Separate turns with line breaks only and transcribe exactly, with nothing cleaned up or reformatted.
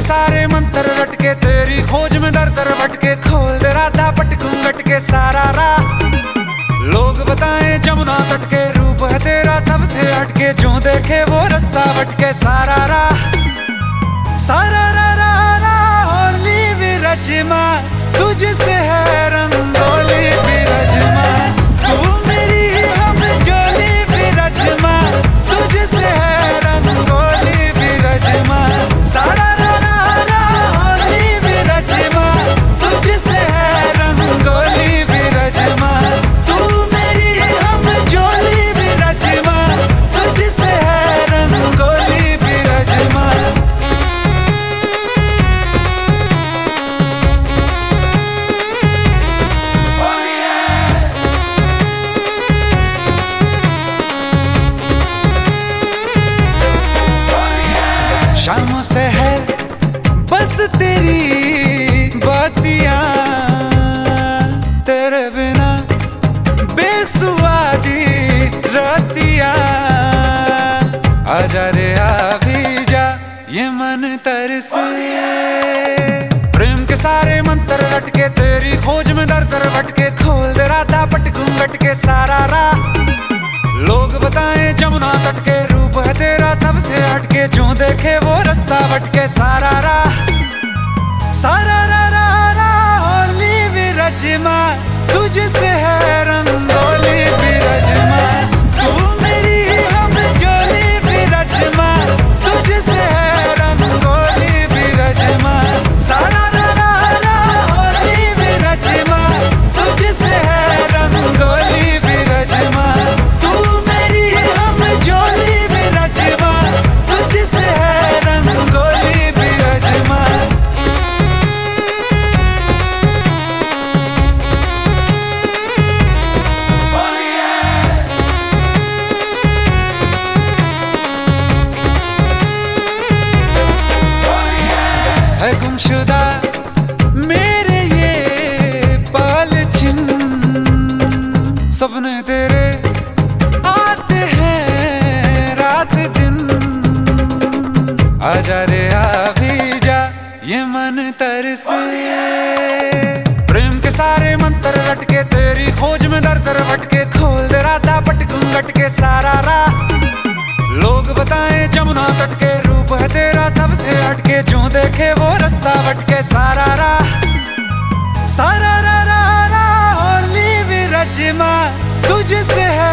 सारे मंत्र रटके तेरी खोज में दर दर भटके, खोल दे राधा पटकूं के सारा राह। लोग बताएं जमुना तट के, रूप है तेरा सबसे हटके, जो देखे वो रास्ता भटके सारा राह। सारा रा रा रा होली विरजमा, तुझसे है रंगोली विरजमा। तू मेरी हम जोली विरजमा, तुझसे है रंगोली विरजमा। सारा रा रा रा होली विरजमा, तुझसे है रंगोली विरजमा। तू मेरी हम जोली विरजमा, तुझसे है रंगोली विरजमा। शामों से है बस तेरी बातियां, तेरे बिना बेसुआदी रातियां। आजा रे आ भी जा, ये मन तरसे। प्रेम के सारे मंत्र रटके तेरी खोज में दर दर भटके, खोल दे राधा पटकूं के सारा राह। लोग बताएं जमुना तट के, रूप है तेरा सबसे हटके, जो देखे वो रास्ता भटके सारा राह। सारा रा रा रा होली विरजमा, तुझसे है रंगोली विरजमा। तू मेरी हम जोली विरजमा, तुझसे है रंगोली विरजमा। सारा रा रा रा होली विरजमा, तुझसे है रंगोली विरजमा। तू मेरी हम जोली विरजमा, तुझसे है रंगोली विरजमा। है गुमशुदा मेरे ये पल चिन्ह, सपने तेरे आते हैं रात दिन। आजा रे आ भी जा, ये मन तरसे। प्रेम के सारे मंत्र रटके तेरी खोज में दर दर भटके, खोल दे राधा पटकूं के सारा राह। लोग बताएं जमुना तट के, रूप है तेरा सबसे हटके, जो देखे वो रास्ता भटके सारा राह। सारा रा रा रा होली विरजमा, तुझसे है